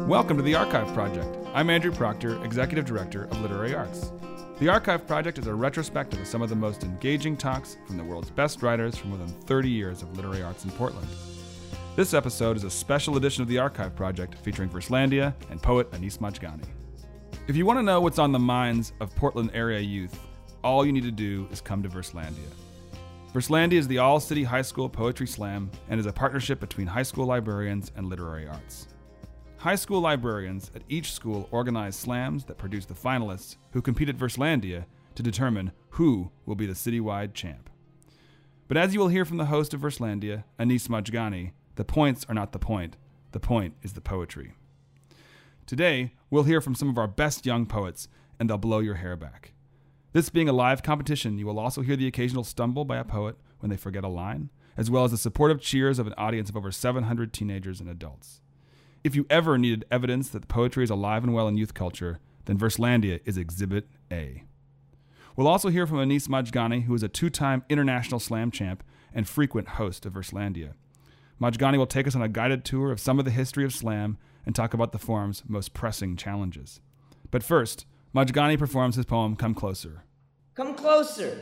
Welcome to the Archive Project. I'm Andrew Proctor, Executive Director of Literary Arts. The Archive Project is a retrospective of some of the most engaging talks from the world's best writers for more than 30 years of literary arts in Portland. This episode is a special edition of the Archive Project featuring Verslandia and poet Anis Majgani. If you want to know what's on the minds of Portland area youth, all you need to do is come to Verslandia. Verslandia is the all-city high school poetry slam and is a partnership between high school librarians and literary arts. High school librarians at each school organize slams that produce the finalists who compete at Verslandia to determine who will be the citywide champ. But as you will hear from the host of Verslandia, Anis Majgani, the points are not the point is the poetry. Today, we'll hear from some of our best young poets, and they'll blow your hair back. This being a live competition, you will also hear the occasional stumble by a poet when they forget a line, as well as the supportive cheers of an audience of over 700 teenagers and adults. If you ever needed evidence that poetry is alive and well in youth culture, then Verslandia is Exhibit A. We'll also hear from Anis Majgani, who is a two-time international slam champ and frequent host of Verslandia. Majgani will take us on a guided tour of some of the history of slam and talk about the forum's most pressing challenges. But first, Majgani performs his poem, Come Closer. Come closer.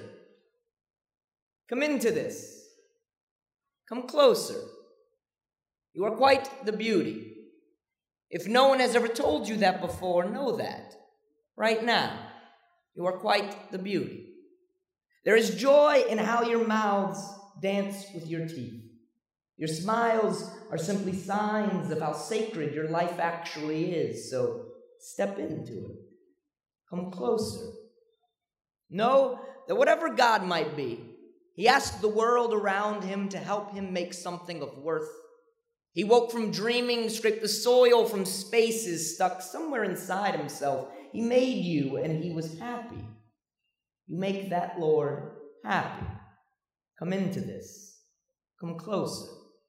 Come into this. Come closer. You are quite the beauty. If no one has ever told you that before, know that. Right now, you are quite the beauty. There is joy in how your mouths dance with your teeth. Your smiles are simply signs of how sacred your life actually is, so step into it. Come closer. Know that whatever God might be, He asked the world around Him to help Him make something of worth. He woke from dreaming, scraped the soil from spaces stuck somewhere inside Himself. He made you, and He was happy. You make that Lord happy. Come into this. Come closer.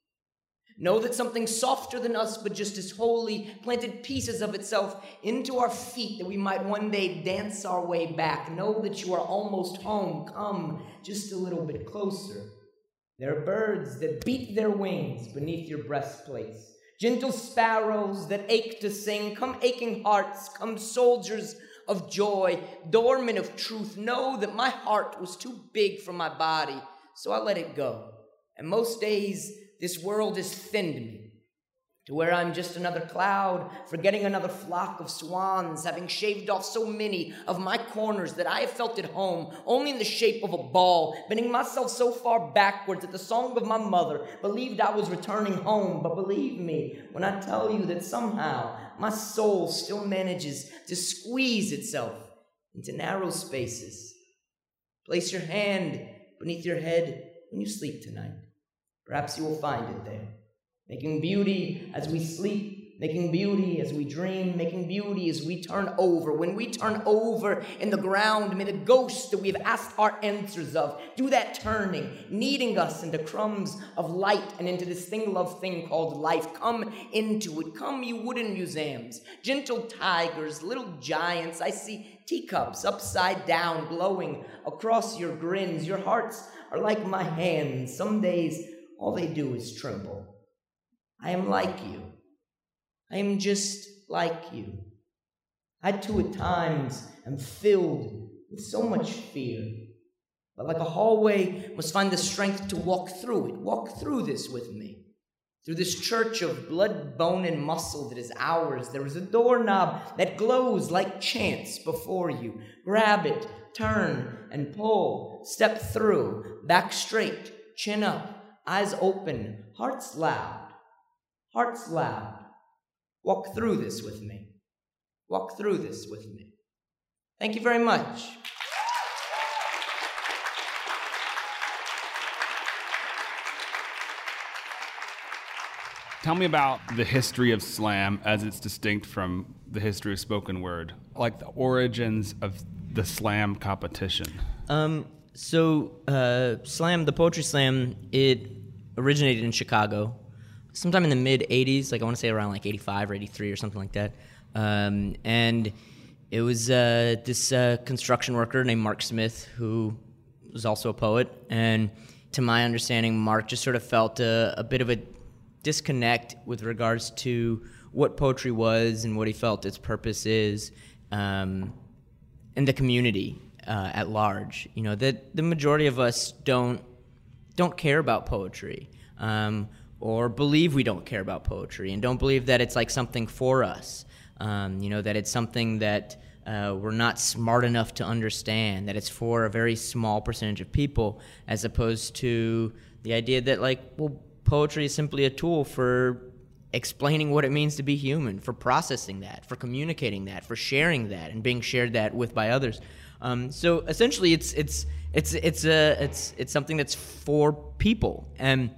Know that something softer than us, but just as holy, planted pieces of itself into our feet that we might one day dance our way back. Know that you are almost home. Come just a little bit closer. There are birds that beat their wings beneath your breastplates. Gentle sparrows that ache to sing. Come aching hearts, come soldiers of joy, doormen of truth. Know that my heart was too big for my body, so I let it go. And most days, this world has thinned me to where I'm just another cloud, forgetting another flock of swans, having shaved off so many of my corners that I have felt at home only in the shape of a ball, bending myself so far backwards that the song of my mother believed I was returning home. But believe me when I tell you that somehow my soul still manages to squeeze itself into narrow spaces. Place your hand beneath your head when you sleep tonight. Perhaps you will find it there. Making beauty as we sleep, making beauty as we dream, making beauty as we turn over. When we turn over in the ground, may the ghosts that we have asked our answers of do that turning, kneading us into crumbs of light and into this thing-loved thing called life. Come into it. Come, you wooden museums, gentle tigers, little giants. I see teacups upside down glowing across your grins. Your hearts are like my hands. Some days, all they do is tremble. I am like you. I am just like you. I too at times am filled with so much fear, but like a hallway must find the strength to walk through it. Walk through this with me. Through this church of blood, bone, and muscle that is ours, there is a doorknob that glows like chance before you. Grab it, turn, and pull. Step through, back straight, chin up, eyes open, hearts loud. Hearts loud. Walk through this with me. Walk through this with me. Thank you very much. Tell me about the history of slam as it's distinct from the history of spoken word, like the origins of the slam competition. Slam, the poetry slam, it originated in Chicago sometime in the mid-'80s, like I want to say around like 85 or 83 or something like that. And it was this construction worker named Mark Smith who was also a poet. And to my understanding, Mark just sort of felt a bit of a disconnect with regards to what poetry was and what he felt its purpose is in the community at large. You know, that the majority of us don't care about poetry, or believe we don't care about poetry, and don't believe that it's like something for us. You know, that it's something that we're not smart enough to understand, that it's for a very small percentage of people, as opposed to the idea that, like, well, poetry is simply a tool for explaining what it means to be human, for processing that, for communicating that, for sharing that, and being shared that with by others. So essentially, it's something that's for people, and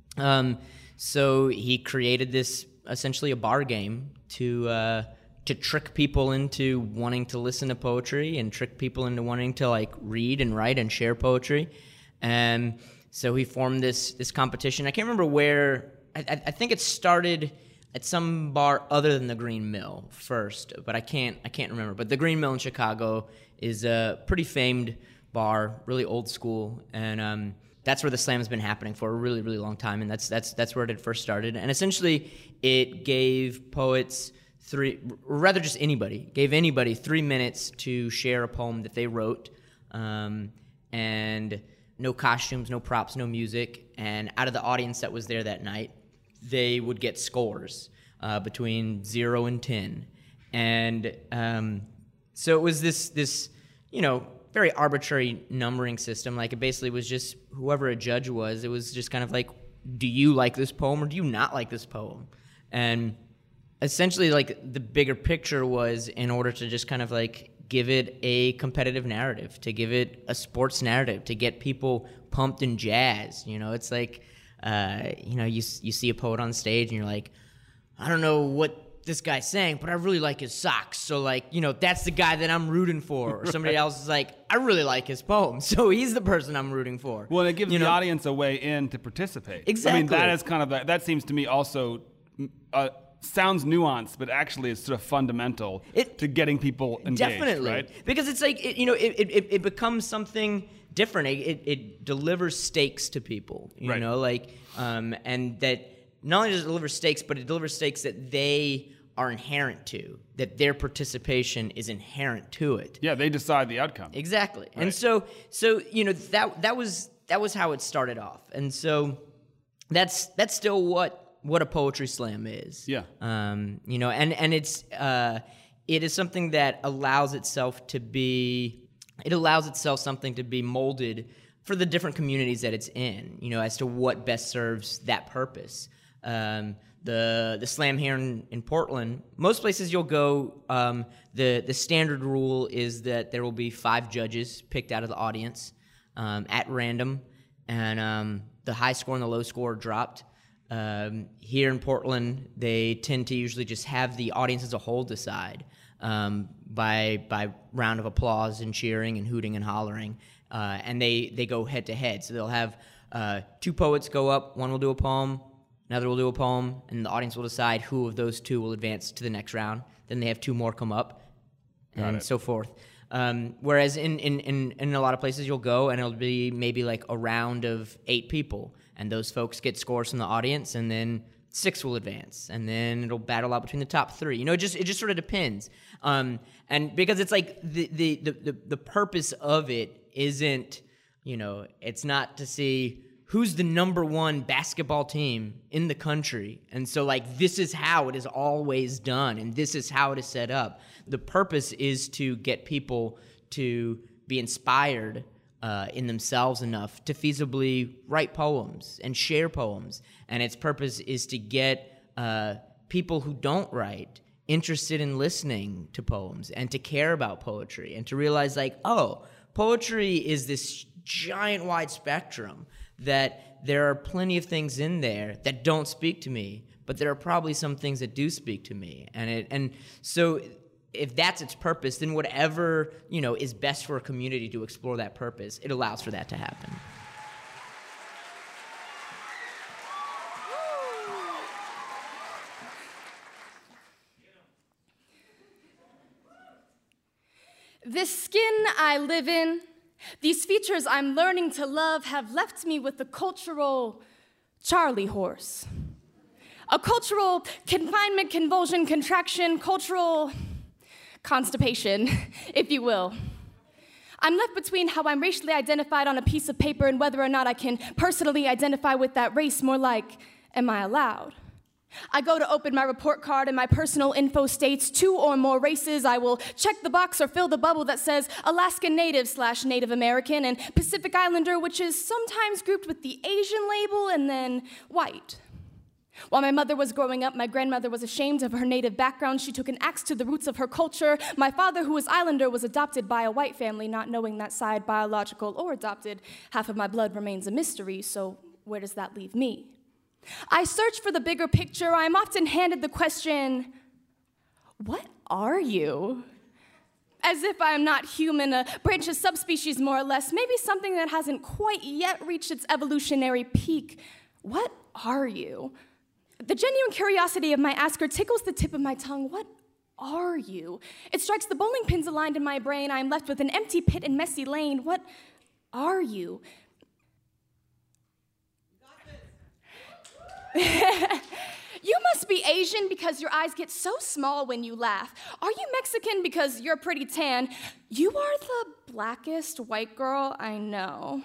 so he created this, essentially a bar game to trick people into wanting to listen to poetry, and trick people into wanting to, like, read and write and share poetry. And so he formed this competition. I can't remember where. I think it started at some bar other than the Green Mill first, but I can't remember. But the Green Mill in Chicago is a pretty famed bar, really old school, and that's where the slam has been happening for a really, really long time, and that's where it had first started. And essentially, it gave poets gave anybody 3 minutes to share a poem that they wrote, and no costumes, no props, no music. And out of the audience that was there that night, they would get scores between 0 and 10. And so it was this, you know, very arbitrary numbering system. Like, it basically was just whoever a judge was, it was just kind of like, do you like this poem or do you not like this poem? And essentially, like, the bigger picture was, in order to just kind of, like, give it a competitive narrative, to give it a sports narrative, to get people pumped and jazzed. You know, it's like, you know, you see a poet on stage and you're like, I don't know what this guy's saying, but I really like his socks. So, like, you know, that's the guy that I'm rooting for. Or somebody else is like, I really like his poem, so he's the person I'm rooting for. Well, it gives the audience a way in to participate. Exactly. I mean, that is kind of that seems to me also sounds nuanced, but actually is sort of fundamental to getting people engaged. Definitely, right? Because it's like, it becomes something different. It delivers stakes to people, you right. know, like, and that not only does it deliver stakes, but it delivers stakes that they are inherent to, that their participation is inherent to it. Yeah, they decide the outcome. Exactly. Right. And so you know, that was how it started off. And so that's still what a poetry slam is. Yeah. You know, and it's it is something that allows itself something to be molded for the different communities that it's in, you know, as to what best serves that purpose. The slam here in Portland, most places you'll go, the standard rule is that there will be 5 judges picked out of the audience at random, and the high score and the low score are dropped. Here in Portland, they tend to usually just have the audience as a whole decide by round of applause and cheering and hooting and hollering, and they go head to head. So they'll have 2 poets go up, one will do a poem, another will do a poem, and the audience will decide who of those 2 will advance to the next round. Then they have 2 more come up, and so forth. Whereas in a lot of places you'll go and it'll be maybe like a round of 8 people, and those folks get scores from the audience, and then 6 will advance, and then it'll battle out between the top 3. You know, it just sort of depends. And because it's like the purpose of it isn't, you know, it's not to see who's the number 1 basketball team in the country, and so, like, this is how it is always done, and this is how it is set up. The purpose is to get people to be inspired in themselves enough to feasibly write poems and share poems, and its purpose is to get people who don't write interested in listening to poems and to care about poetry and to realize, like, oh, poetry is this giant wide spectrum, that there are plenty of things in there that don't speak to me, but there are probably some things that do speak to me. And so if that's its purpose, then whatever, you know, is best for a community to explore that purpose, it allows for that to happen. This skin I live in, these features I'm learning to love, have left me with the cultural Charlie horse. A cultural confinement, convulsion, contraction, cultural constipation, if you will. I'm left between how I'm racially identified on a piece of paper and whether or not I can personally identify with that race, more like, am I allowed? I go to open my report card and my personal info states 2 or more races. I will check the box or fill the bubble that says Alaskan Native / Native American and Pacific Islander, which is sometimes grouped with the Asian label, and then white. While my mother was growing up, my grandmother was ashamed of her Native background. She took an axe to the roots of her culture. My father, who was Islander, was adopted by a white family, not knowing that side, biological or adopted. Half of my blood remains a mystery, so where does that leave me? I search for the bigger picture. I am often handed the question, what are you? As if I am not human, a branch of subspecies more or less, maybe something that hasn't quite yet reached its evolutionary peak. What are you? The genuine curiosity of my asker tickles the tip of my tongue. What are you? It strikes the bowling pins aligned in my brain. I am left with an empty pit and messy lane. What are you? You must be Asian because your eyes get so small when you laugh. Are you Mexican because you're pretty tan? You are the blackest white girl I know.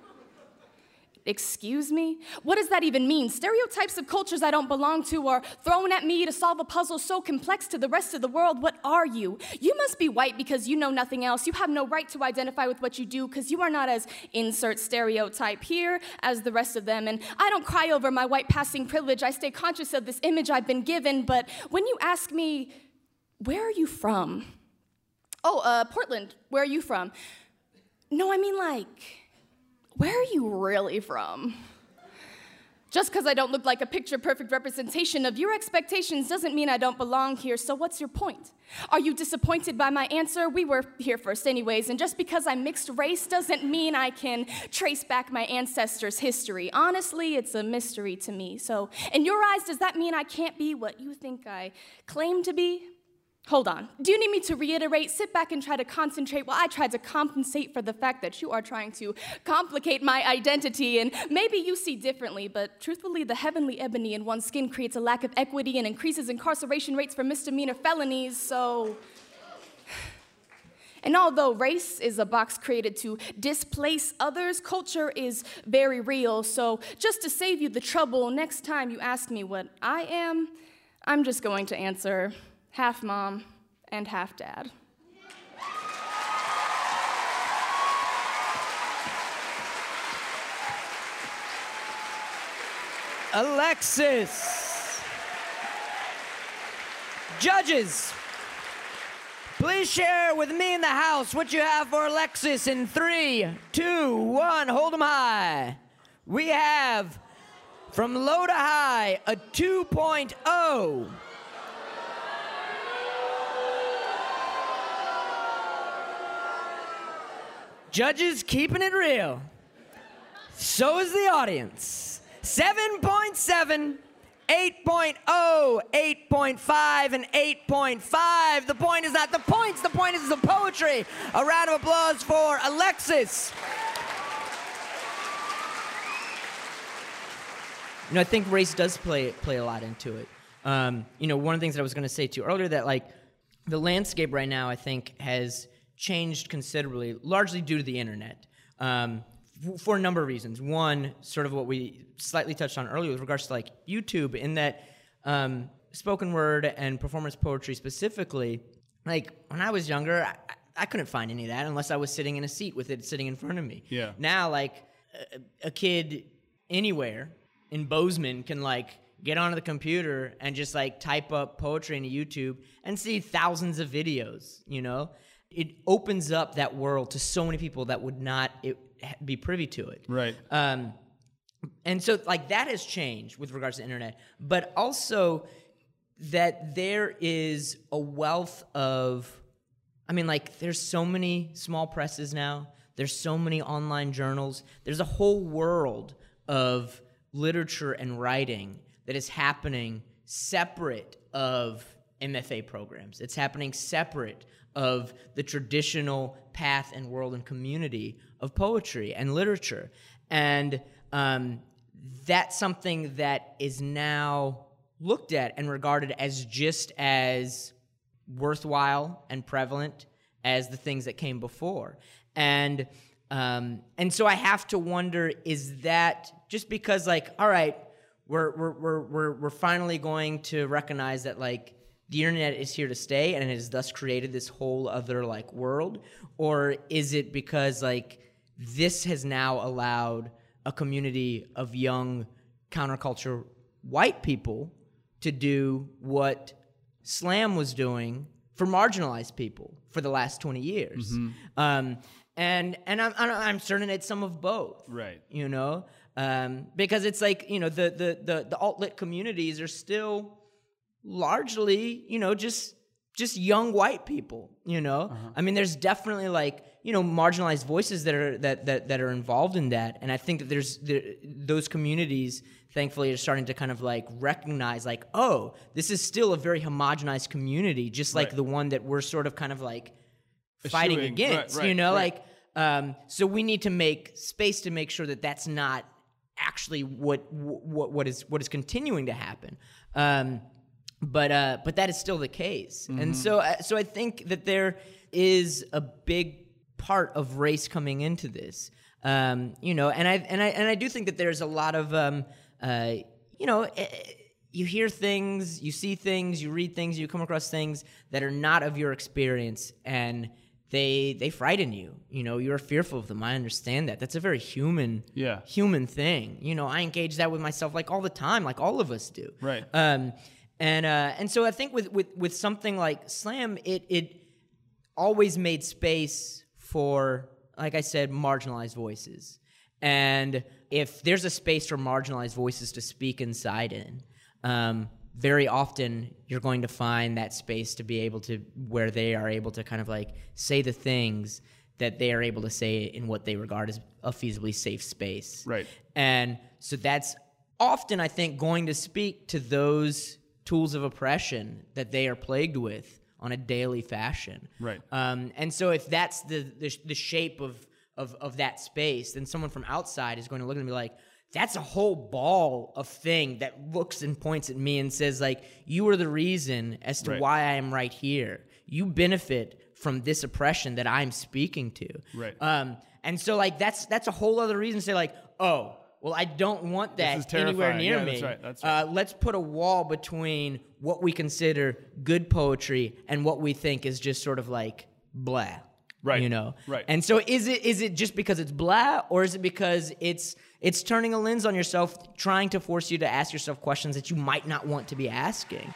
Excuse me? What does that even mean? Stereotypes of cultures I don't belong to are thrown at me to solve a puzzle so complex to the rest of the world. What are you? You must be white because you know nothing else. You have no right to identify with what you do because you are not as insert stereotype here as the rest of them. And I don't cry over my white passing privilege. I stay conscious of this image I've been given. But when you ask me, where are you from? Oh, Portland. Where are you from? No, I mean like, where are you really from? Just because I don't look like a picture-perfect representation of your expectations doesn't mean I don't belong here, so what's your point? Are you disappointed by my answer? We were here first anyways, and just because I'm mixed race doesn't mean I can trace back my ancestors' history. Honestly, it's a mystery to me. So, in your eyes, does that mean I can't be what you think I claim to be? Hold on. Do you need me to reiterate? Sit back and try to concentrate while I try to compensate for the fact that you are trying to complicate my identity, and maybe you see differently, but truthfully, the heavenly ebony in one's skin creates a lack of equity and increases incarceration rates for misdemeanor felonies, so... And although race is a box created to displace others, culture is very real, so just to save you the trouble, next time you ask me what I am, I'm just going to answer... half mom and half dad. Alexis. Judges, please share with me in the house what you have for Alexis in 3, 2, 1. Hold them high. We have from low to high a 2.0. Judges keeping it real. So is the audience. 7.7, 8.0, 8.5, and 8.5. The point is not the points, the point is the poetry. A round of applause for Alexis. You know, I think race does play a lot into it. You know, one of the things that I was going to say to you earlier, that like the landscape right now, I think, has changed considerably, largely due to the internet, for a number of reasons. One, sort of what we slightly touched on earlier with regards to like YouTube, in that spoken word and performance poetry specifically, like when I was younger, I couldn't find any of that unless I was sitting in a seat with it sitting in front of me. Yeah. Now, like a kid anywhere in Bozeman can like get onto the computer and just like type up poetry into YouTube and see thousands of videos, you know? It opens up that world to so many people that would not be privy to it. Right. And so, like, that has changed with regards to the internet, but also that there is a wealth of, I mean, like, there's so many small presses now. There's so many online journals. There's a whole world of literature and writing that is happening separate of MFA programs. It's happening separate of the traditional path and world and community of poetry and literature. And that's something that is now looked at and regarded as just as worthwhile and prevalent as the things that came before. And so I have to wonder, is that just because, like, all right, we're finally going to recognize that, like, the internet is here to stay and it has thus created this whole other, like, world? Or is it because, like, this has now allowed a community of young counterculture white people to do what Slam was doing for marginalized people for the last 20 years? And I'm certain it's some of both. Right. You know? Because it's like, you know, the alt-lit communities are still largely, you know, just young white people, you know? I mean, there's definitely, like, you know, marginalized voices that are involved in that. And I think that those communities, thankfully, are starting to kind of, like, recognize, like, oh, this is still a very homogenized community, just like the one that we're sort of kind of, like, fighting against, you know? Like, so we need to make space to make sure that that's not actually what is continuing to happen. But that is still the case. And so I think that there is a big part of race coming into this. You know, and I do think that there's a lot of you know, you hear things, you see things, you read things, you come across things that are not of your experience, and they frighten you. You know, you're fearful of them. I understand that. That's a very human thing. You know, I engage that with myself, like, all the time, like all of us do. Right. And so I think with something like Slam, it always made space for, like I said, marginalized voices. And if there's a space for marginalized voices to speak inside in, very often you're going to find that space to be able to, where they are able to kind of, like, say the things that they are able to say in what they regard as a feasibly safe space. Right. And so that's often, I think, going to speak to those tools of oppression that they are plagued with on a daily fashion. Right. And so if that's the shape of that space, then someone from outside is going to look at me like, that's a whole ball of thing that looks and points at me and says, like, you are the reason as to why I am right here. You benefit from this oppression that I'm speaking to. Right. And so, like, that's a whole other reason to say, like, oh, well, I don't want that anywhere near me. That's right. Let's put a wall between what we consider good poetry and what we think is just sort of, like, blah. Right. You know? Right. And so is it just because it's blah, or is it because it's turning a lens on yourself, trying to force you to ask yourself questions that you might not want to be asking?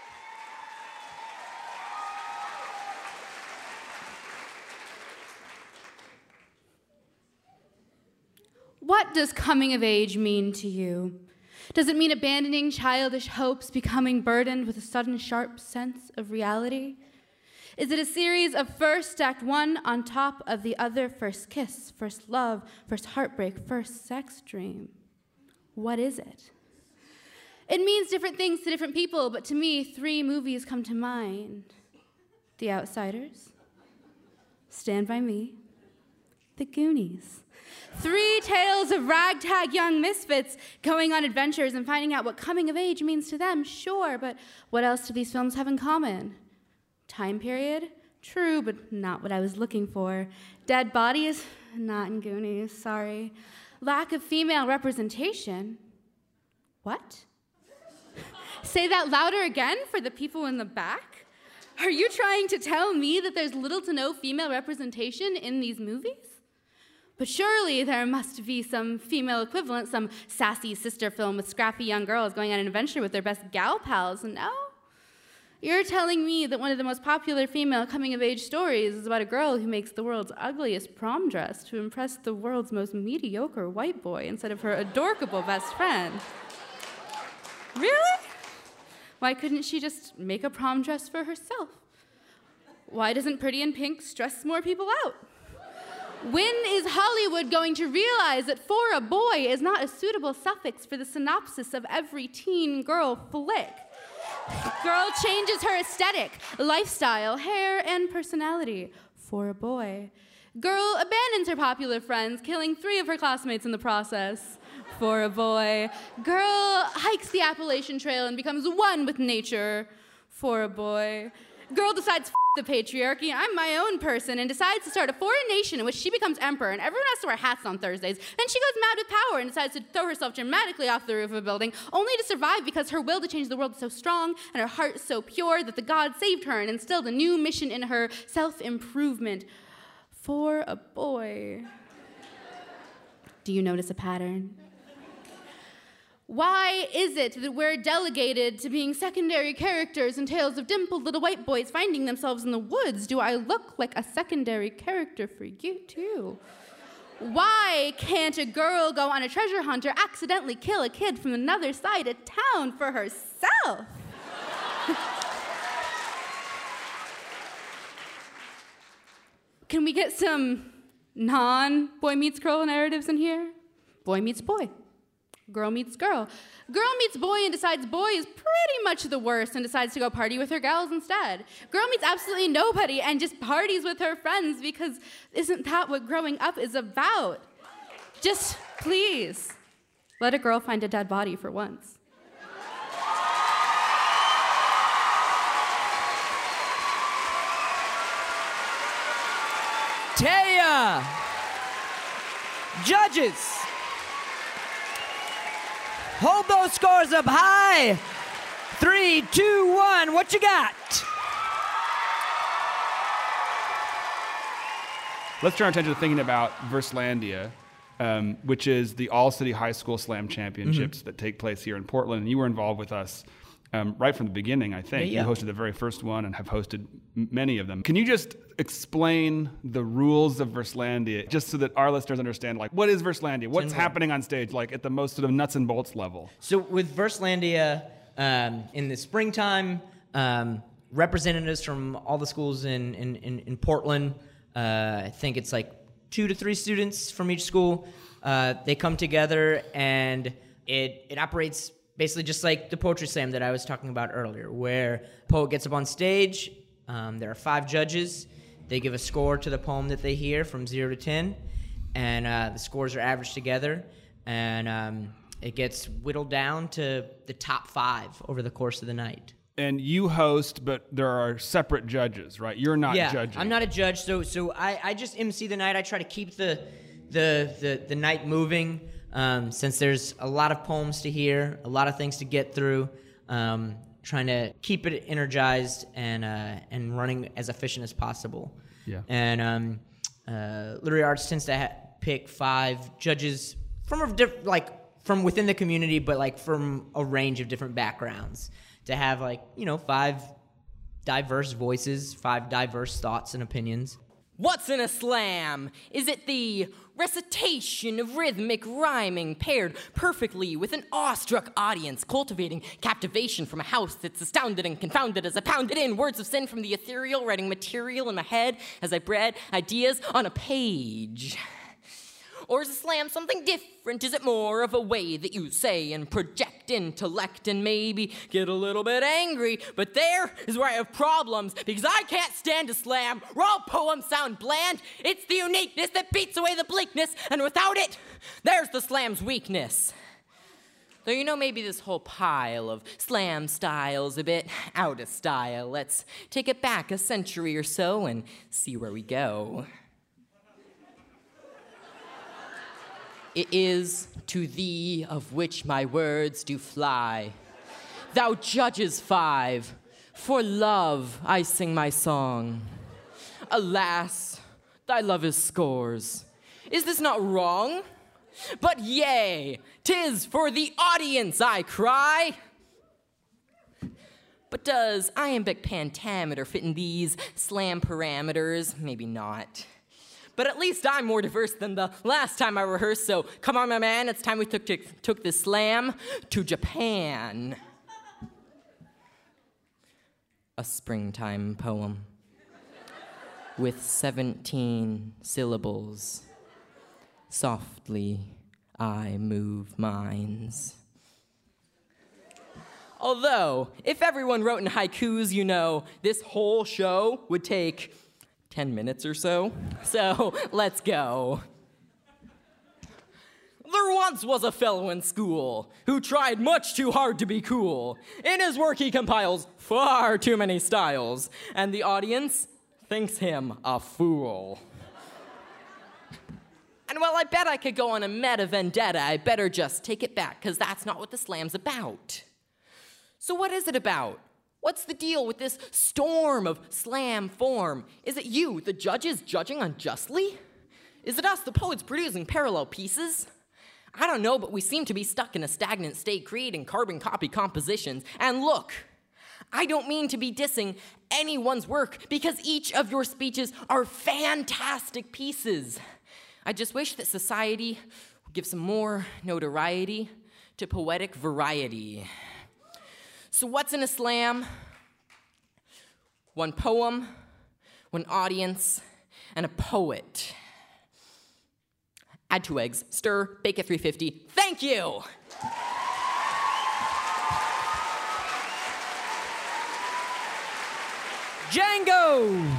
What does coming of age mean to you? Does it mean abandoning childish hopes, becoming burdened with a sudden sharp sense of reality? Is it a series of first act one on top of the other, first kiss, first love, first heartbreak, first sex dream? What is it? It means different things to different people, but to me, 3 movies come to mind. The Outsiders, Stand By Me, The Goonies. 3 tales of ragtag young misfits going on adventures and finding out what coming of age means to them, sure, but what else do these films have in common? Time period? True, but not what I was looking for. Dead bodies? Not in Goonies, sorry. Lack of female representation? What? Say that louder again for the people in the back? Are you trying to tell me that there's little to no female representation in these movies? But surely there must be some female equivalent, some sassy sister film with scrappy young girls going on an adventure with their best gal pals, no? You're telling me that one of the most popular female coming-of-age stories is about a girl who makes the world's ugliest prom dress to impress the world's most mediocre white boy instead of her adorable best friend. Really? Why couldn't she just make a prom dress for herself? Why doesn't Pretty in Pink stress more people out? When is Hollywood going to realize that for a boy is not a suitable suffix for the synopsis of every teen girl flick? Girl changes her aesthetic, lifestyle, hair, and personality for a boy. Girl abandons her popular friends, killing 3 of her classmates in the process for a boy. Girl hikes the Appalachian Trail and becomes one with nature for a boy. Girl decides, the patriarchy, I'm my own person, and decides to start a foreign nation in which she becomes emperor, and everyone has to wear hats on Thursdays. Then she goes mad with power and decides to throw herself dramatically off the roof of a building, only to survive because her will to change the world is so strong and her heart so pure that the gods saved her and instilled a new mission in her, self-improvement for a boy. Do you notice a pattern? Why is it that we're delegated to being secondary characters in tales of dimpled little white boys finding themselves in the woods? Do I look like a secondary character for you, too? Why can't a girl go on a treasure hunt or accidentally kill a kid from another side of town for herself? Can we get some non-boy meets girl narratives in here? Boy meets boy. Girl meets girl. Girl meets boy and decides boy is pretty much the worst and decides to go party with her gals instead. Girl meets absolutely nobody and just parties with her friends because isn't that what growing up is about? Just please, let a girl find a dead body for once. Taya! Judges! Hold those scores up high. 3, 2, 1, what you got? Let's turn our attention to thinking about Verslandia, which is the all-city high school slam championships that take place here in Portland. And you were involved with us right from the beginning, I think. Yeah. You hosted the very first one and have hosted many of them. Can you just explain the rules of Verslandia, just so that our listeners understand, like, what is Verslandia? What's happening on stage, like, at the most sort of nuts and bolts level? So with Verslandia, in the springtime, representatives from all the schools in Portland, I think it's like 2 to 3 students from each school, they come together, and it operates basically just like the poetry slam that I was talking about earlier, where a poet gets up on stage, there are 5 judges, they give a score to the poem that they hear from 0 to 10, and the scores are averaged together, and it gets whittled down to the top 5 over the course of the night. And you host, but there are separate judges, right? You're not judging. I'm not a judge, so I just MC the night. I try to keep the night moving, since there's a lot of poems to hear, a lot of things to get through. Trying to keep it energized and running as efficient as possible. Yeah. And Literary Arts tends to pick 5 judges from within the community, but like from a range of different backgrounds, to have 5 diverse voices, 5 diverse thoughts and opinions. What's in a slam? Is it the recitation of rhythmic rhyming paired perfectly with an awestruck audience, cultivating captivation from a house that's astounded and confounded as I pounded in words of sin from the ethereal, writing material in my head as I bred ideas on a page? Or is a slam something different? Is it more of a way that you say and project intellect and maybe get a little bit angry? But there is where I have problems, because I can't stand a slam where all poems sound bland. It's the uniqueness that beats away the bleakness, and without it, there's the slam's weakness. Though maybe this whole pile of slam style's a bit out of style. Let's take it back a century or so and see where we go. It is to thee of which my words do fly. Thou judges 5, for love I sing my song. Alas, thy love is scores. Is this not wrong? But yea, 'tis for the audience I cry. But does iambic pentameter fit in these slam parameters? Maybe not. But at least I'm more diverse than the last time I rehearsed, so come on, my man, it's time we took this slam to Japan. A springtime poem with 17 syllables. Softly I move minds. Although, if everyone wrote in haikus, this whole show would take 10 minutes or so. So let's go. The There once was a fellow in school who tried much too hard to be cool. In his work he compiles far too many styles, and the audience thinks him a fool. And while I bet I could go on a meta vendetta, I better just take it back, because that's not what the slam's about. So what is it about? What's the deal with this storm of slam form? Is it you, the judges, judging unjustly? Is it us, the poets, producing parallel pieces? I don't know, but we seem to be stuck in a stagnant state, creating carbon copy compositions. And look, I don't mean to be dissing anyone's work, because each of your speeches are fantastic pieces. I just wish that society would give some more notoriety to poetic variety. So what's in a slam? One poem, one audience, and a poet. Add 2 eggs, stir, bake at 350. Thank you! Django!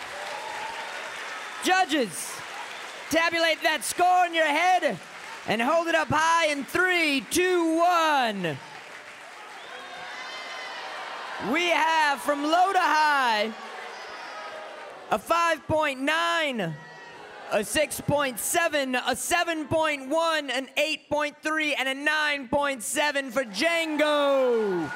Judges, tabulate that score in your head and hold it up high in 3, 2, 1. We have from low to high a 5.9, a 6.7, a 7.1, an 8.3, and a 9.7 for Django.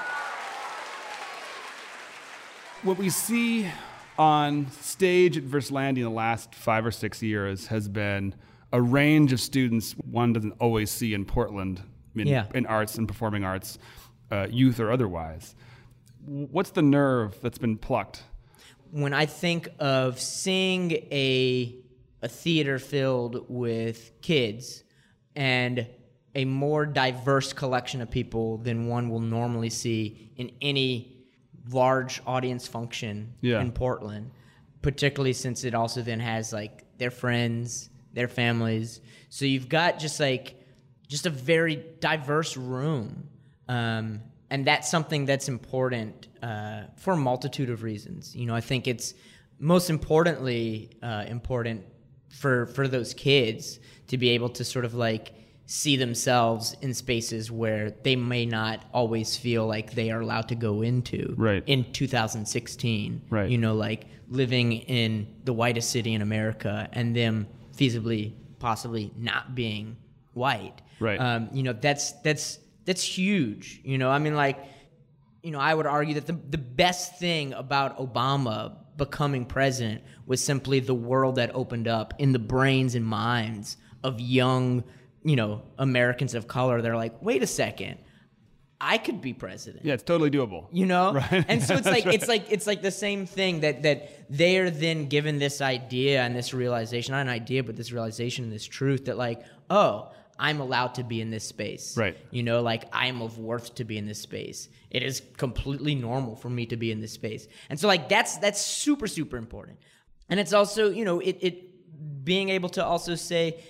What we see on stage at Verslandi in the last 5 or 6 years has been a range of students one doesn't always see in Portland in arts and performing arts, youth or otherwise. What's the nerve that's been plucked? When I think of seeing a theater filled with kids and a more diverse collection of people than one will normally see in any large audience function in Portland, particularly since it also then has like their friends, their families. So you've got just a very diverse room. And that's something that's important for a multitude of reasons. You know, I think it's most importantly important for those kids to be able to sort of like see themselves in spaces where they may not always feel like they are allowed to go into in 2016. Right. You know, like living in the whitest city in America and them feasibly, possibly not being white. Right. You know, that's huge. You know, I mean, like, you know, I would argue that the best thing about Obama becoming president was simply the world that opened up in the brains and minds of young, you know, Americans of color. They're like, wait a second, I could be president. Yeah, it's totally doable. You know? Right. And so it's like it's like the same thing that they are then given this idea and this realization, not an idea, but this realization and this truth that like, oh, I'm allowed to be in this space. Right. You know, like I'm of worth to be in this space. It is completely normal for me to be in this space. And so like that's super, super important. And it's also, you know, it being able to also say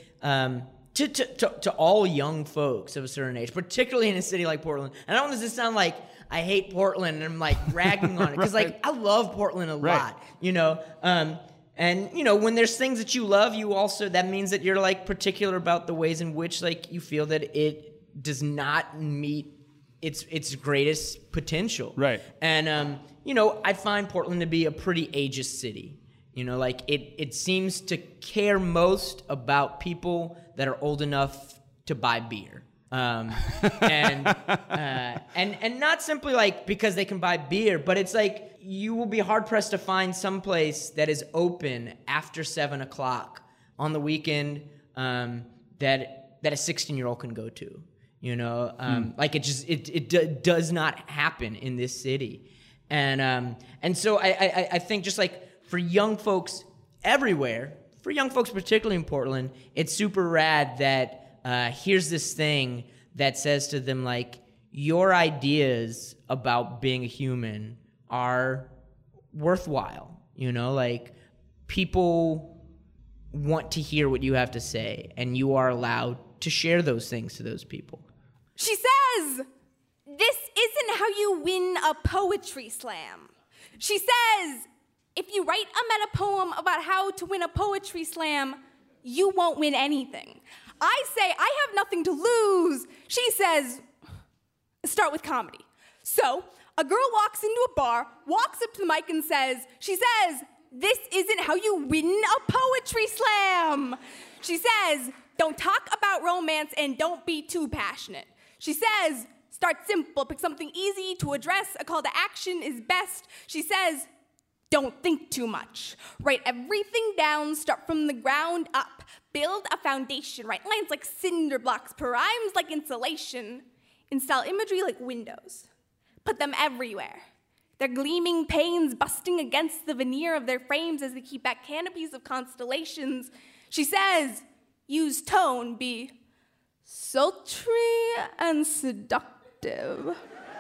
to all young folks of a certain age, particularly in a city like Portland. And I don't want this to sound like I hate Portland and I'm like ragging on it, because like I love Portland a lot, you know. And, you know, when there's things that you love, you also, that means that you're, like, particular about the ways in which, like, you feel that it does not meet its greatest potential. Right. And, you know, I find Portland to be a pretty ageist city. You know, like, it seems to care most about people that are old enough to buy beer. And not simply, like, because they can buy beer, but it's like, you will be hard-pressed to find some place that is open after 7 o'clock on the weekend that a 16-year-old can go to. You know, like it does not happen in this city, and so I think just like for young folks everywhere, for young folks particularly in Portland, it's super rad that here's this thing that says to them like, your ideas about being a human are worthwhile. You know, like people want to hear what you have to say, and you are allowed to share those things to those people. She says, this isn't how you win a poetry slam. She says, if you write a meta poem about how to win a poetry slam, you won't win anything. I say I have nothing to lose. She says, start with comedy. So, a girl walks into a bar, walks up to the mic and she says, this isn't how you win a poetry slam. She says, don't talk about romance and don't be too passionate. She says, start simple, pick something easy to address, a call to action is best. She says, don't think too much. Write everything down, start from the ground up. Build a foundation, write lines like cinder blocks, per rhymes like insulation. Install imagery like windows. Put them everywhere. Their gleaming panes busting against the veneer of their frames as they keep back canopies of constellations. She says, use tone, be sultry and seductive.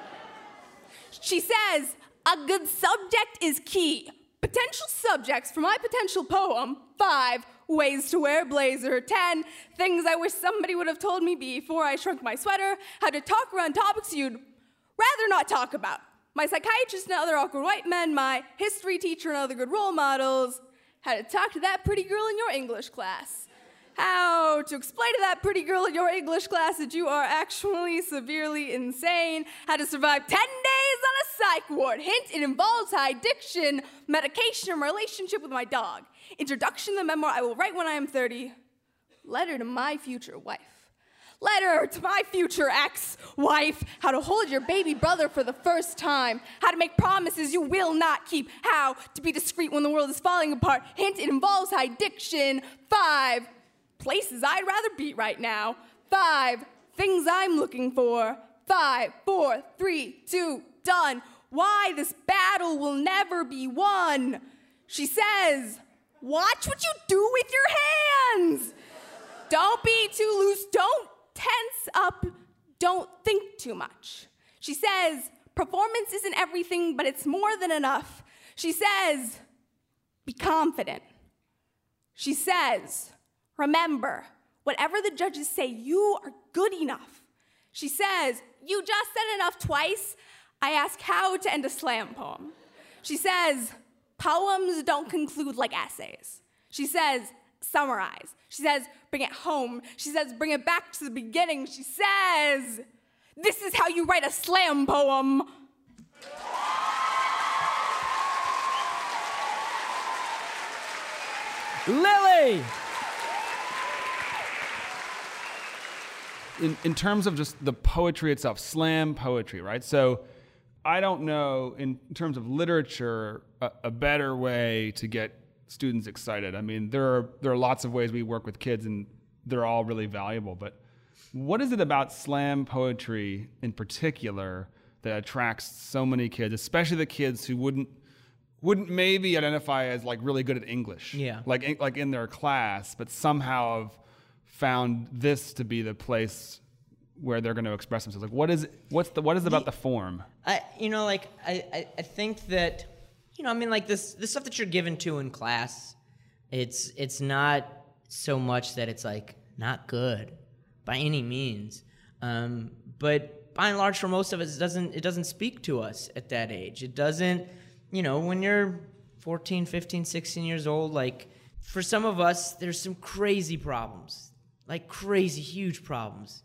She says, a good subject is key. Potential subjects for my potential poem: 5 ways to wear a blazer, 10 things I wish somebody would have told me before I shrunk my sweater, how to talk around topics you'd rather not talk about. My psychiatrist and other awkward white men, my history teacher and other good role models, how to talk to that pretty girl in your English class. How to explain to that pretty girl in your English class that you are actually severely insane. How to survive 10 days on a psych ward. Hint, it involves high diction, medication, and my relationship with my dog. Introduction to the memoir I will write when I am 30. Letter to my future wife. Letter to my future ex-wife. How to hold your baby brother for the first time. How to make promises you will not keep. How to be discreet when the world is falling apart. Hint, it involves high diction. 5 places I'd rather be right now. 5 things I'm looking for. 5, 4, 3, 2, done. Why this battle will never be won. She says, watch what you do with your hands. Don't be too loose. Don't tense up. Don't think too much. She says, performance isn't everything, but it's more than enough. She says, be confident. She says, remember, whatever the judges say, you are good enough. She says, you just said enough twice. I ask how to end a slam poem. She says, poems don't conclude like essays. She says, summarize. She says, bring it home. She says, bring it back to the beginning. She says, this is how you write a slam poem. Lily! In terms of just the poetry itself, slam poetry, right? So I don't know, in terms of literature, a better way to get students excited. I mean, there are lots of ways we work with kids, and they're all really valuable. But what is it about slam poetry in particular that attracts so many kids, especially the kids who wouldn't maybe identify as like really good at English, like in their class, but somehow have found this to be the place where they're going to express themselves? Like, what is about the form? I think that, I mean, like this stuff that you're given to in class, it's not so much that it's like not good by any means, but by and large, for most of us, it doesn't speak to us at that age. It doesn't, when you're 14, 15, 16 years old, like for some of us, there's some crazy problems. Like crazy, huge problems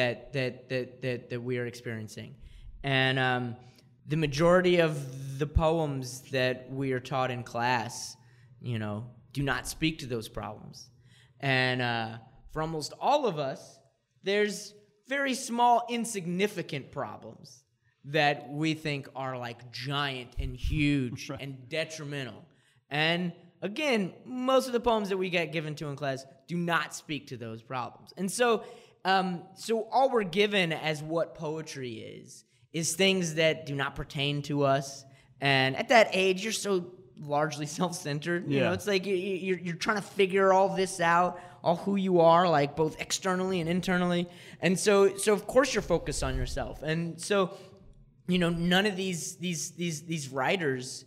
that we are experiencing. And the majority of the poems that we are taught in class, do not speak to those problems. And for almost all of us, there's very small, insignificant problems that we think are like giant and huge and detrimental. And again, most of the poems that we get given to in class do not speak to those problems. And so all we're given as what poetry is things that do not pertain to us. And at that age, you're so largely self-centered. You know, it's like you're trying to figure all this out, all who you are, like both externally and internally. And so of course you're focused on yourself. And so, none of these writers,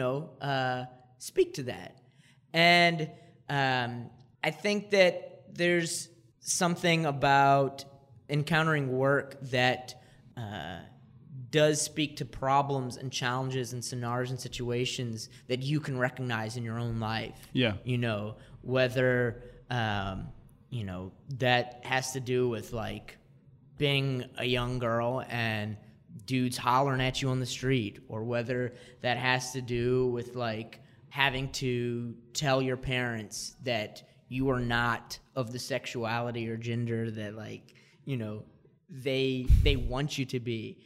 speak to that. And I think that there's something about encountering work that does speak to problems and challenges and scenarios and situations that you can recognize in your own life. Yeah. Whether that has to do with like being a young girl and dudes hollering at you on the street, or whether that has to do with like having to tell your parents that you are not of the sexuality or gender that like, they want you to be.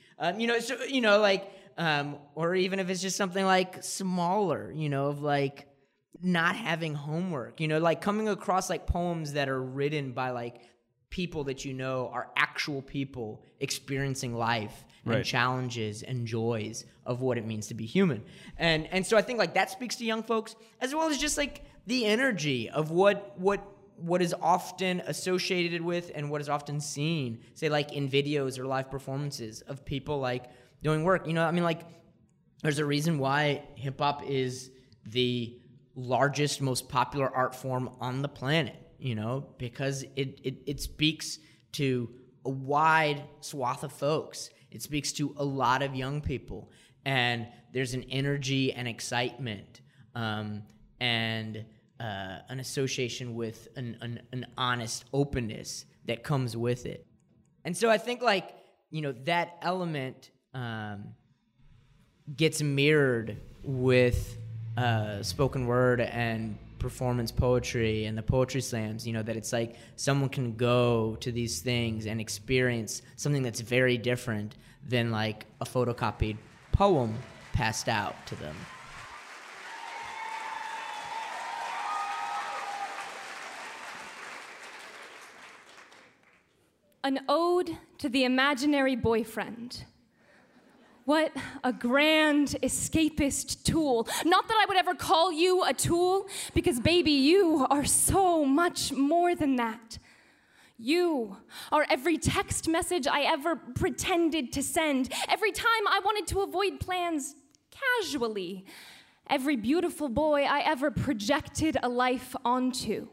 Or even if it's just something like smaller, of like not having homework, like coming across like poems that are written by like people that are actual people experiencing life and challenges and joys of what it means to be human. And so I think like that speaks to young folks, as well as just like the energy of what is often associated with and what is often seen, say like in videos or live performances of people like doing work. There's a reason why hip hop is the largest, most popular art form on the planet, because it speaks to a wide swath of folks. It speaks to a lot of young people, and there's an energy and excitement and an association with an honest openness that comes with it. And so I think like, that element gets mirrored with spoken word and performance poetry and the poetry slams, that it's like someone can go to these things and experience something that's very different than like a photocopied poem passed out to them. An ode to the imaginary boyfriend. What a grand escapist tool. Not that I would ever call you a tool, because baby, you are so much more than that. You are every text message I ever pretended to send, every time I wanted to avoid plans casually, every beautiful boy I ever projected a life onto.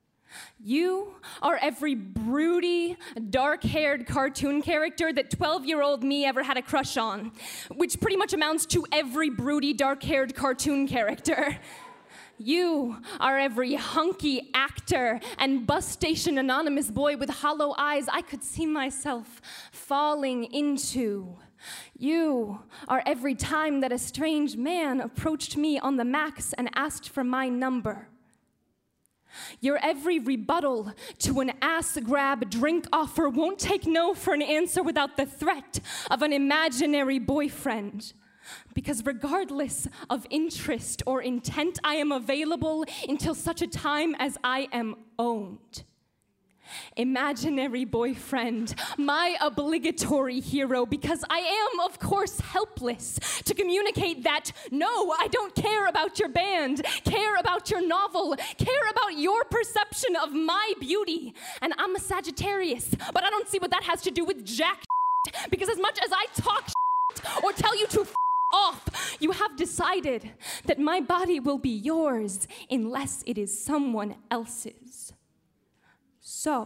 You are every broody, dark-haired cartoon character that 12-year-old me ever had a crush on, which pretty much amounts to every broody, dark-haired cartoon character. You are every hunky actor and bus station anonymous boy with hollow eyes I could see myself falling into. You are every time that a strange man approached me on the Max and asked for my number. Your every rebuttal to an ass-grab drink offer won't take no for an answer without the threat of an imaginary boyfriend. Because regardless of interest or intent, I am available until such a time as I am owned. Imaginary boyfriend, my obligatory hero, because I am, of course, helpless to communicate that, no, I don't care about your band, care about your novel, care about your perception of my beauty. And I'm a Sagittarius, but I don't see what that has to do with jack shit, because as much as I talk shit or tell you to off, you have decided that my body will be yours unless it is someone else's. So,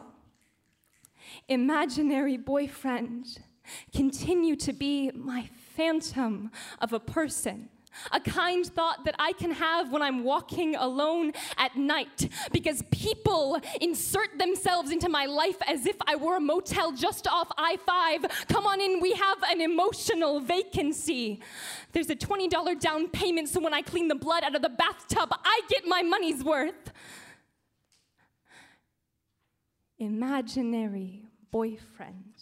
imaginary boyfriend, continue to be my phantom of a person, a kind thought that I can have when I'm walking alone at night, because people insert themselves into my life as if I were a motel just off I-5. Come on in, we have an emotional vacancy. There's a $20 down payment, so when I clean the blood out of the bathtub, I get my money's worth. Imaginary boyfriend.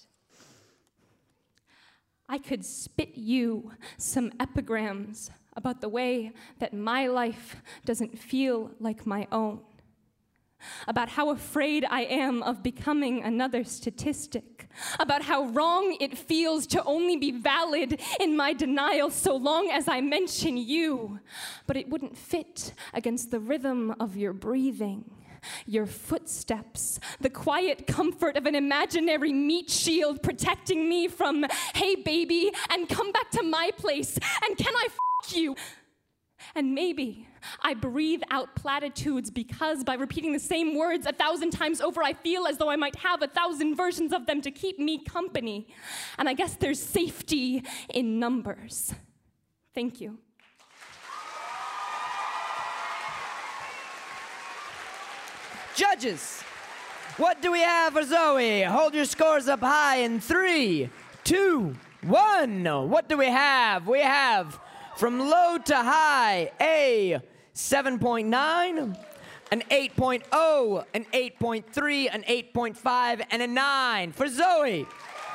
I could spit you some epigrams about the way that my life doesn't feel like my own, about how afraid I am of becoming another statistic, about how wrong it feels to only be valid in my denial so long as I mention you, but it wouldn't fit against the rhythm of your breathing, your footsteps, the quiet comfort of an imaginary meat shield protecting me from, hey baby, and come back to my place, and can I f*** you? And maybe I breathe out platitudes because by repeating the same words 1,000 times over, I feel as though I might have 1,000 versions of them to keep me company. And I guess there's safety in numbers. Thank you. Judges, What do we have for Zoe? Hold your scores up high in 3, 2, 1. What do we have? We have from low to high a 7.9, an 8.0, an 8.3, an 8.5, and a 9 for Zoe.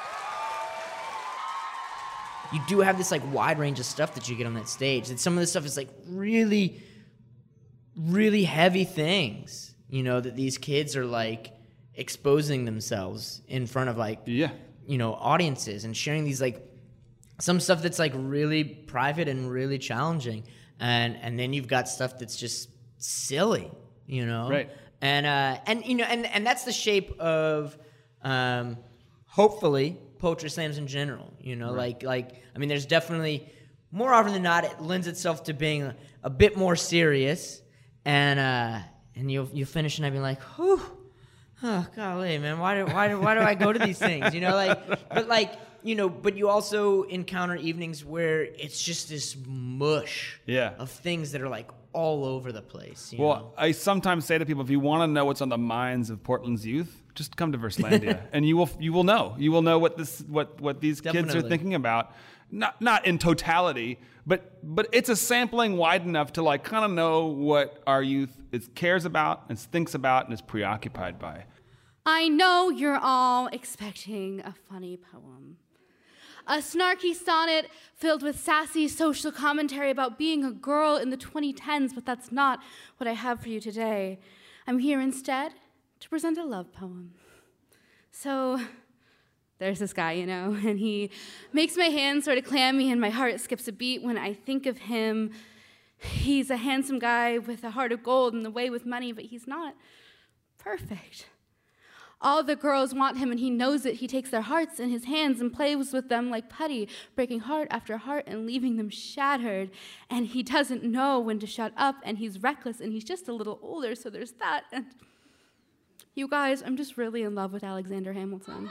You do have this like wide range of stuff that you get on that stage. And some of the stuff is like really, really heavy things, you know, that these kids are like exposing themselves in front of like, you know, audiences and sharing these like some stuff that's like really private and really challenging. And then you've got stuff that's just silly, you know? Right. And you know, and that's the shape of hopefully poetry slams in general, you know, like I mean, there's definitely more often than not it lends itself to being a bit more serious, and you'll finish and I'll be like, whew, oh golly, man, why do I go to these things, you know, like, but like, you know, but you also encounter evenings where it's just this mush of things that are like all over the place. You know? I sometimes say to people, if you want to know what's on the minds of Portland's youth, just come to Verslandia, and you will know. You will know what these kids are thinking about. Not in totality, but it's a sampling wide enough to like kind of know what our youth cares about and thinks about and is preoccupied by. I know you're all expecting a funny poem. A snarky sonnet filled with sassy social commentary about being a girl in the 2010s, but that's not what I have for you today. I'm here instead to present a love poem. So there's this guy, you know, and he makes my hands sort of clammy and my heart skips a beat when I think of him. He's a handsome guy with a heart of gold and the way with money, but he's not perfect. All the girls want him, and he knows it. He takes their hearts in his hands and plays with them like putty, breaking heart after heart and leaving them shattered. And he doesn't know when to shut up, and he's reckless, and he's just a little older, so there's that. And you guys, I'm just really in love with Alexander Hamilton.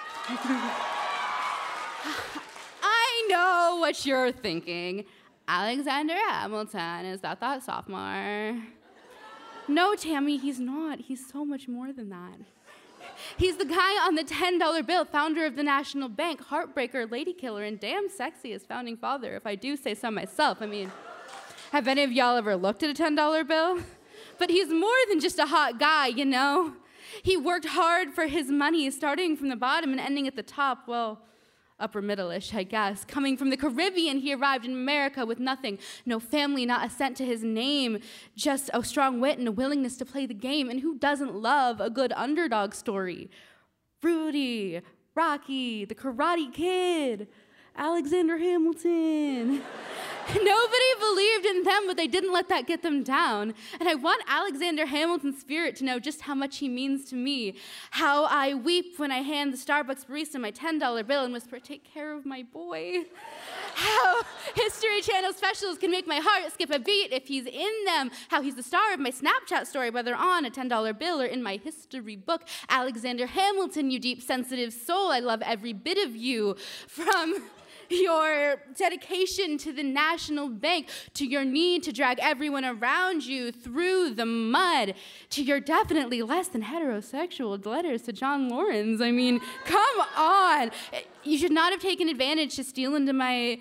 I know what you're thinking. Alexander Hamilton, is that sophomore? No, Tammy, he's not. He's so much more than that. He's the guy on the $10 bill, founder of the National Bank, heartbreaker, lady killer, and damn sexy as founding father, if I do say so myself. I mean, have any of y'all ever looked at a $10 bill? But he's more than just a hot guy, you know? He worked hard for his money, starting from the bottom and ending at the top, well, upper middle-ish, I guess. Coming from the Caribbean, he arrived in America with nothing, no family, not a cent to his name, just a strong wit and a willingness to play the game. And who doesn't love a good underdog story? Rudy, Rocky, the Karate Kid, Alexander Hamilton. Nobody believed in them, but they didn't let that get them down. And I want Alexander Hamilton's spirit to know just how much he means to me. How I weep when I hand the Starbucks barista my $10 bill and whisper, take care of my boy. How History Channel specials can make my heart skip a beat if he's in them. How he's the star of my Snapchat story, whether on a $10 bill or in my history book. Alexander Hamilton, you deep, sensitive soul, I love every bit of you. From your dedication to the National Bank, to your need to drag everyone around you through the mud, to your definitely less than heterosexual letters to John Lawrence. I mean, come on. You should not have taken advantage to steal into my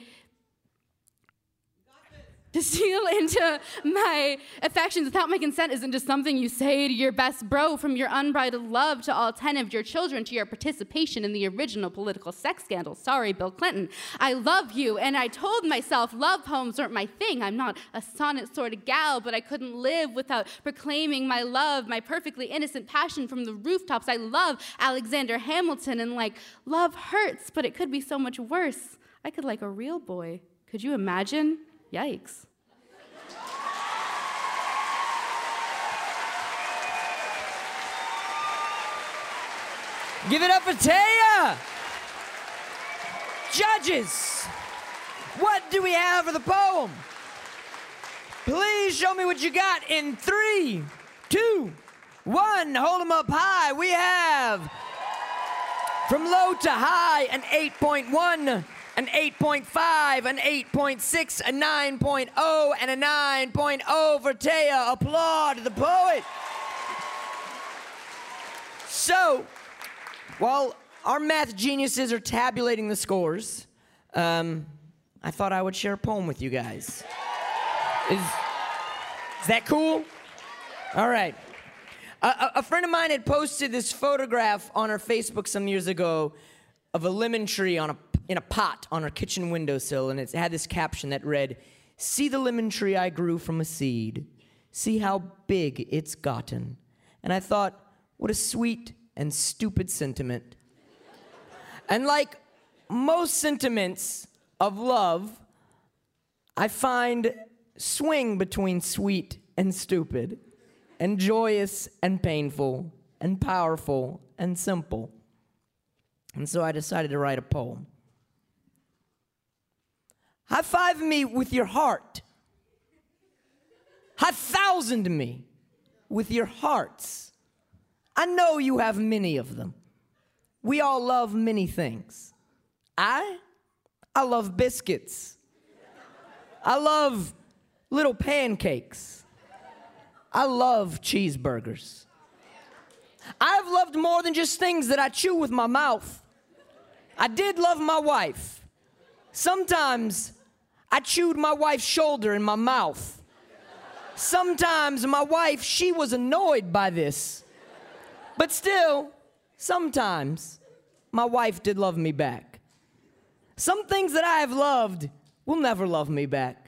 affections without my consent isn't just something you say to your best bro. From your unbridled love to all 10 of your children, to your participation in the original political sex scandal. Sorry, Bill Clinton. I love you, and I told myself love poems aren't my thing. I'm not a sonnet sort of gal, but I couldn't live without proclaiming my love, my perfectly innocent passion from the rooftops. I love Alexander Hamilton, and like, love hurts, but it could be so much worse. I could like a real boy. Could you imagine? Yikes. Give it up for Taya! Judges, what do we have for the poem? Please show me what you got in 3, 2, 1. Hold them up high. We have from low to high an 8.1, an 8.5, an 8.6, a 9.0, and a 9.0 for Taya. Applaud the poet. So, while our math geniuses are tabulating the scores, I thought I would share a poem with you guys. Is that cool? All right. A friend of mine had posted this photograph on her Facebook some years ago of a lemon tree in a pot on her kitchen windowsill, and it had this caption that read, "See the lemon tree I grew from a seed. See how big it's gotten." And I thought, what a sweet and stupid sentiment. And like most sentiments of love, I find swing between sweet and stupid, and joyous and painful, and powerful and simple. And so I decided to write a poem. High-five me with your heart. High-thousand me with your hearts. I know you have many of them. We all love many things. I love biscuits. I love little pancakes. I love cheeseburgers. I've loved more than just things that I chew with my mouth. I did love my wife. Sometimes I chewed my wife's shoulder in my mouth. Sometimes my wife, she was annoyed by this. But still, sometimes my wife did love me back. Some things that I have loved will never love me back.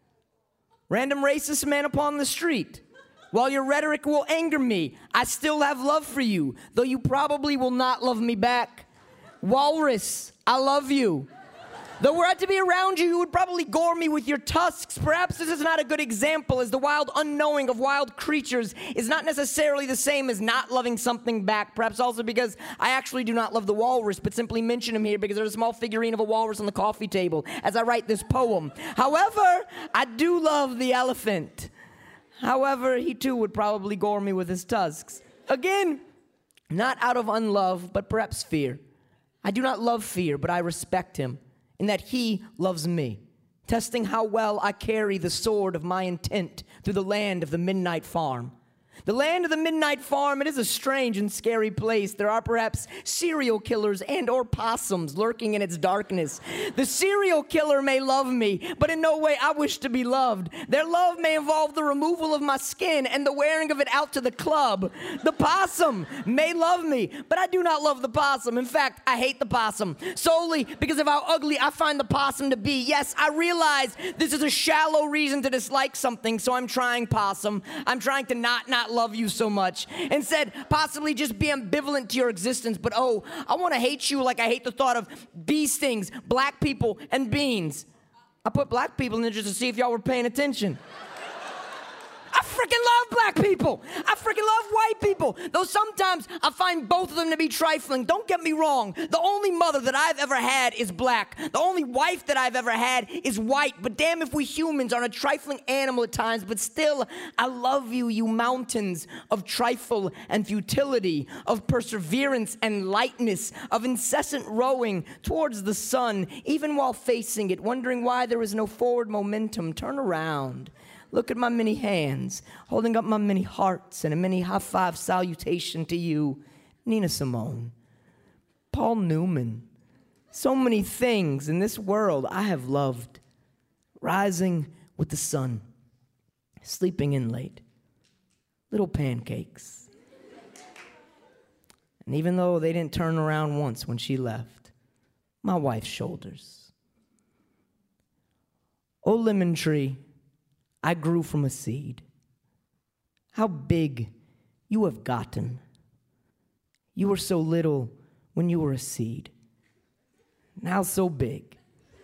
Random racist man upon the street. While your rhetoric will anger me, I still have love for you, though you probably will not love me back. Walrus, I love you. Though were I to be around you, you would probably gore me with your tusks. Perhaps this is not a good example, as the wild unknowing of wild creatures is not necessarily the same as not loving something back. Perhaps also because I actually do not love the walrus, but simply mention him here because there's a small figurine of a walrus on the coffee table as I write this poem. However, I do love the elephant. However, he too would probably gore me with his tusks. Again, not out of unlove, but perhaps fear. I do not love fear, but I respect him, in that he loves me, testing how well I carry the sword of my intent through the land of the Midnight Farm. The land of the Midnight Farm, it is a strange and scary place. There are perhaps serial killers and or possums lurking in its darkness. The serial killer may love me, but in no way I wish to be loved. Their love may involve the removal of my skin and the wearing of it out to the club. The possum may love me, but I do not love the possum. In fact, I hate the possum, solely because of how ugly I find the possum to be. Yes, I realize this is a shallow reason to dislike something, so I'm trying, possum. I'm trying to not love you so much. Instead, possibly just be ambivalent to your existence, but oh, I want to hate you like I hate the thought of bee stings, black people, and beans. I put black people in there just to see if y'all were paying attention. I freaking love black people. I freaking love white people. Though sometimes I find both of them to be trifling. Don't get me wrong. The only mother that I've ever had is black. The only wife that I've ever had is white. But damn if we humans are a trifling animal at times. But still, I love you, you mountains of trifle and futility, of perseverance and lightness, of incessant rowing towards the sun, even while facing it, wondering why there is no forward momentum. Turn around. Look at my many hands, holding up my many hearts and a many high-five salutation to you, Nina Simone, Paul Newman. So many things in this world I have loved. Rising with the sun, sleeping in late, little pancakes. And even though they didn't turn around once when she left, my wife's shoulders. Oh, lemon tree, I grew from a seed. How big you have gotten. You were so little when you were a seed. Now so big.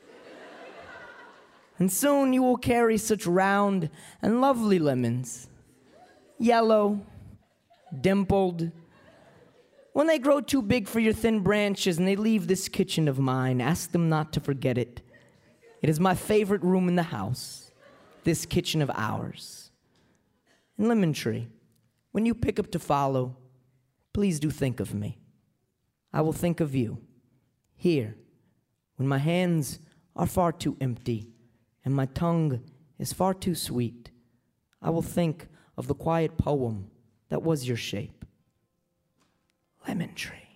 And soon you will carry such round and lovely lemons. Yellow, dimpled. When they grow too big for your thin branches and they leave this kitchen of mine, ask them not to forget it. It is my favorite room in the house. This kitchen of ours. And lemon tree, when you pick up to follow, please do think of me. I will think of you, here, when my hands are far too empty and my tongue is far too sweet. I will think of the quiet poem that was your shape. Lemon Tree.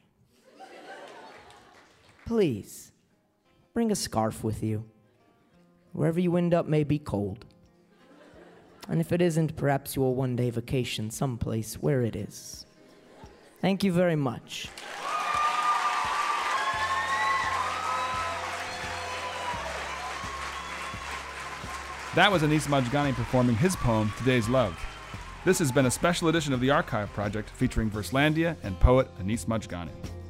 Please, bring a scarf with you. Wherever you end up may be cold. And if it isn't, perhaps you will one day vacation someplace where it is. Thank you very much. That was Anis Majgani performing his poem, Today's Love. This has been a special edition of the Archive Project featuring Verselandia and poet Anis Majgani.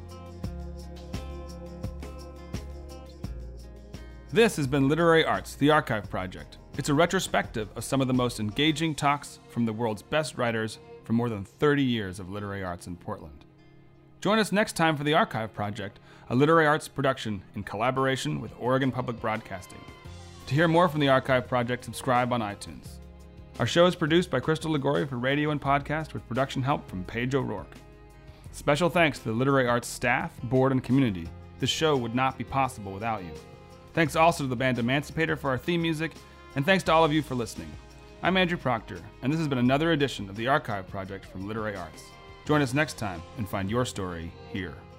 This has been Literary Arts, the Archive Project. It's a retrospective of some of the most engaging talks from the world's best writers from more than 30 years of literary arts in Portland. Join us next time for the Archive Project, a literary arts production in collaboration with Oregon Public Broadcasting. To hear more from the Archive Project, subscribe on iTunes. Our show is produced by Crystal Ligori for radio and podcast with production help from Paige O'Rourke. Special thanks to the Literary Arts staff, board, and community. This show would not be possible without you. Thanks also to the band Emancipator for our theme music, and thanks to all of you for listening. I'm Andrew Proctor, and this has been another edition of the Archive Project from Literary Arts. Join us next time and find your story here.